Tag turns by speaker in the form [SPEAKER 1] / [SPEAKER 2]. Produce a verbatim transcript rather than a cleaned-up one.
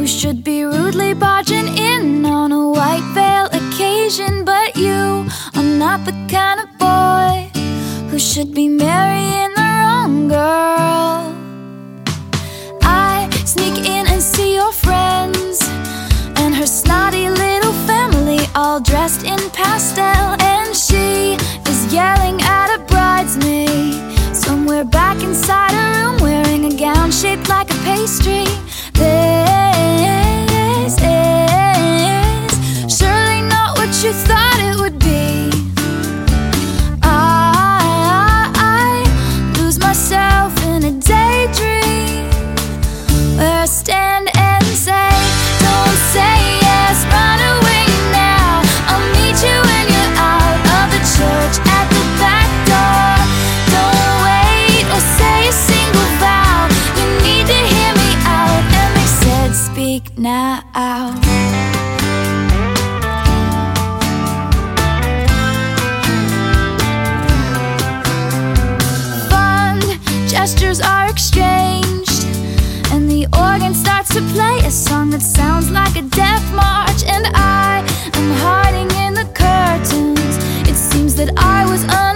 [SPEAKER 1] who should be rudely barging in on a white veil occasion. But you are not the kind of boy who should be marrying the wrong girl. I sneak in and see your friends and her snotty little family, all dressed in pastel, and she is yelling at a bridesmaid somewhere back inside a room, wearing a gown shaped like a pastry. This is surely not what you thought it would be. I, I lose myself in a daydream where I stand and say, don't say yes, run away now. I'll meet you when you're out of the church at the back door. Don't wait or say a single vow. You need to hear me out. And they said, speak now. Fond gestures are exchanged, and the organ starts to play a song that sounds like a death march. And I am hiding in the curtains. It seems that I was un